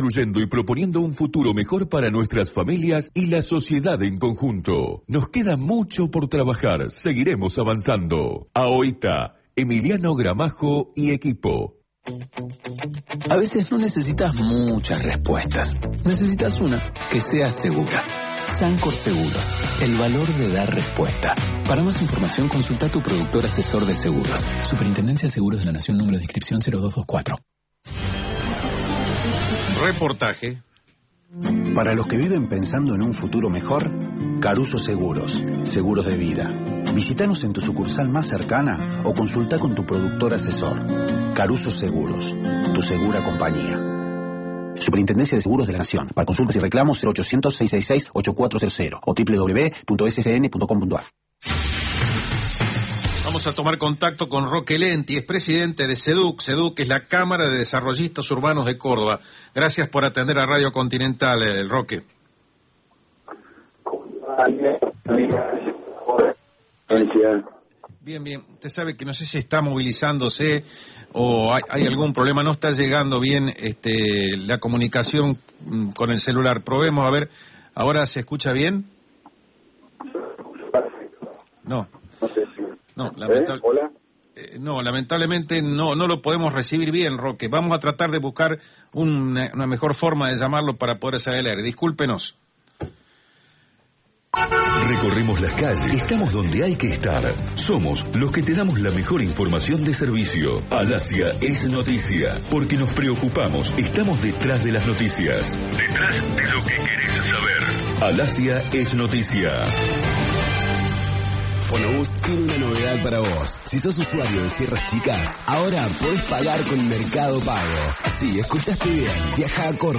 construyendo y proponiendo un futuro mejor para nuestras familias y la sociedad en conjunto. Nos queda mucho por trabajar, seguiremos avanzando. AOITA, Emiliano Gramajo y equipo. A veces no necesitas muchas respuestas, necesitas una que sea segura. Sancor Seguros, el valor de dar respuesta. Para más información, consulta a tu productor asesor de seguros. Superintendencia de Seguros de la Nación, número de inscripción 0224. Reportaje. Para los que viven pensando en un futuro mejor, Caruso Seguros, seguros de vida. Visítanos en tu sucursal más cercana o consulta con tu productor asesor. Caruso Seguros, tu segura compañía. Superintendencia de Seguros de la Nación. Para consultas y reclamos 0800-666-8400 o www.ssn.com.ar. Vamos a tomar contacto con Roque Lenti, es presidente de SEDUC. SEDUC es la Cámara de Desarrollistas Urbanos de Córdoba. Gracias por atender a Radio Continental, Roque. Bien, bien. Usted sabe que no sé si está movilizándose o hay algún problema, no está llegando bien la comunicación con el celular. Probemos, a ver, ¿ahora se escucha bien? No. No, lamentablemente no lo podemos recibir bien, Roque. Vamos a tratar de buscar una mejor forma de llamarlo para poder salir al aire. Discúlpenos. Recorremos las calles, estamos donde hay que estar. Somos los que te damos la mejor información de servicio. Alasia es noticia, porque nos preocupamos, estamos detrás de las noticias. Detrás de lo que querés saber. Alasia es noticia. Fonobus tiene una novedad para vos. Si sos usuario de Sierras Chicas, ahora podés pagar con Mercado Pago. Sí, escuchaste bien. Viaja a Córdoba